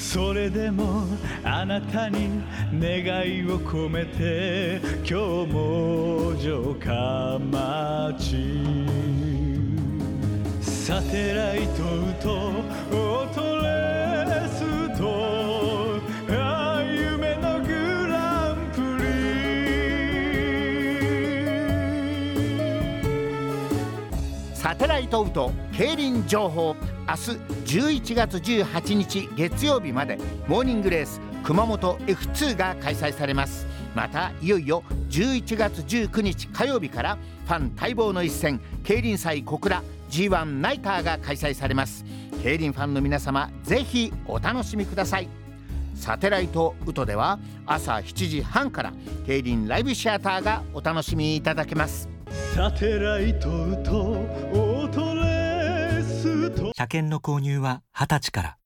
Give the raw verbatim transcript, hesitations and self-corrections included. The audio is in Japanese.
それでもあなたに願いを込めて今日も城下町サテライトとオートレースとああ夢のグランプリサテライトウト競輪情報、明日じゅういちがつじゅうはちにち月曜日までモーニングレース熊本 エフツー が開催されます。またいよいよじゅういちがつじゅうくにち火曜日からファン待望の一戦競輪祭小倉 ジーワン ナイターが開催されます。競輪ファンの皆様ぜひお楽しみください。サテライトウトでは朝しちじはんから競輪ライブシアターがお楽しみいただけます。 サテライトとオートレースと車検の購入ははたちから。